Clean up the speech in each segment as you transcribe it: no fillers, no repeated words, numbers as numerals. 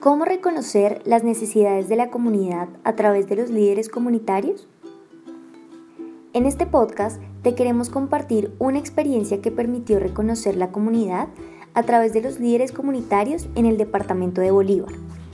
¿Cómo reconocer las necesidades de la comunidad a través de los líderes comunitarios? En este podcast te queremos compartir una experiencia que permitió reconocer la comunidad a través de los líderes comunitarios en el departamento de Bolívar.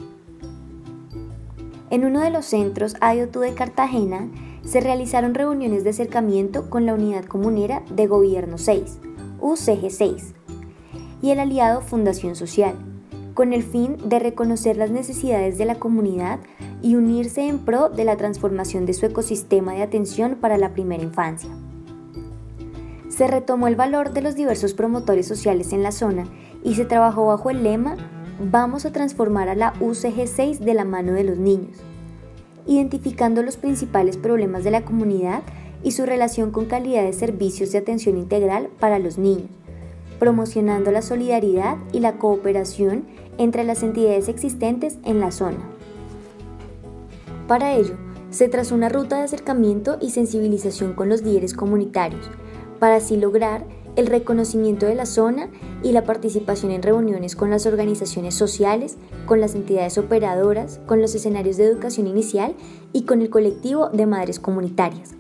En uno de los centros ADIOTU de Cartagena se realizaron reuniones de acercamiento con la Unidad Comunera de Gobierno 6, UCG 6, y el aliado Fundación Social, con el fin de reconocer las necesidades de la comunidad y unirse en pro de la transformación de su ecosistema de atención para la primera infancia. Se retomó el valor de los diversos promotores sociales en la zona y se trabajó bajo el lema "Vamos a transformar a la UCG 6 de la mano de los niños", identificando los principales problemas de la comunidad y su relación con calidad de servicios de atención integral para los niños, promocionando la solidaridad y la cooperación entre las entidades existentes en la zona. Para ello, se trazó una ruta de acercamiento y sensibilización con los líderes comunitarios, para así lograr el reconocimiento de la zona y la participación en reuniones con las organizaciones sociales, con las entidades operadoras, con los escenarios de educación inicial y con el colectivo de madres comunitarias.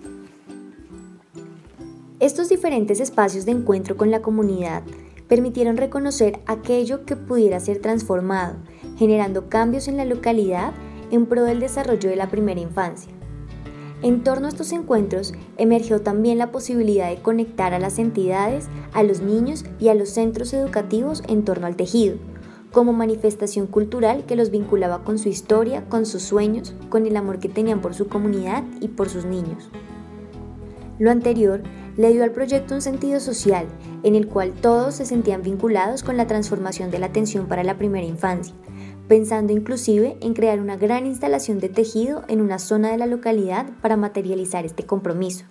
Estos diferentes espacios de encuentro con la comunidad permitieron reconocer aquello que pudiera ser transformado, generando cambios en la localidad en pro del desarrollo de la primera infancia. En torno a estos encuentros emergió también la posibilidad de conectar a las entidades, a los niños y a los centros educativos en torno al tejido, como manifestación cultural que los vinculaba con su historia, con sus sueños, con el amor que tenían por su comunidad y por sus niños. Lo anterior le dio al proyecto un sentido social, en el cual todos se sentían vinculados con la transformación de la atención para la primera infancia, pensando inclusive en crear una gran instalación de tejido en una zona de la localidad para materializar este compromiso.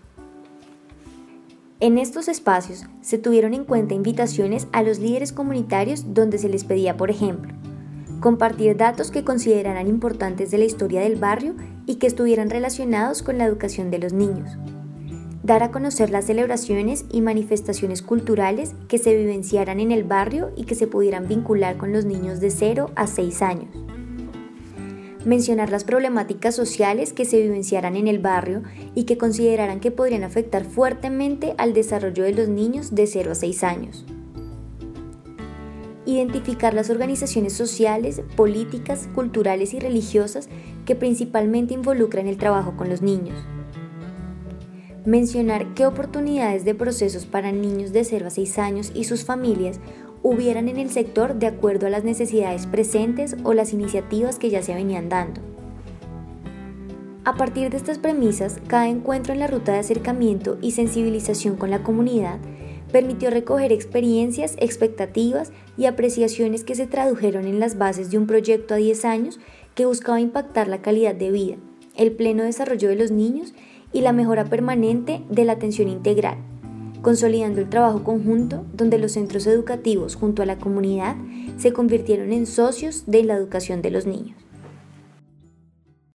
En estos espacios se tuvieron en cuenta invitaciones a los líderes comunitarios donde se les pedía, por ejemplo, compartir datos que consideraran importantes de la historia del barrio y que estuvieran relacionados con la educación de los niños, dar a conocer las celebraciones y manifestaciones culturales que se vivenciaran en el barrio y que se pudieran vincular con los niños de 0 a 6 años. Mencionar las problemáticas sociales que se vivenciaran en el barrio y que consideraran que podrían afectar fuertemente al desarrollo de los niños de 0 a 6 años. Identificar las organizaciones sociales, políticas, culturales y religiosas que principalmente involucran el trabajo con los niños. Mencionar qué oportunidades de procesos para niños de 0 a 6 años y sus familias hubieran en el sector de acuerdo a las necesidades presentes o las iniciativas que ya se venían dando. A partir de estas premisas, cada encuentro en la ruta de acercamiento y sensibilización con la comunidad permitió recoger experiencias, expectativas y apreciaciones que se tradujeron en las bases de un proyecto a 10 años que buscaba impactar la calidad de vida, el pleno desarrollo de los niños y la mejora permanente de la atención integral, consolidando el trabajo conjunto donde los centros educativos junto a la comunidad se convirtieron en socios de la educación de los niños.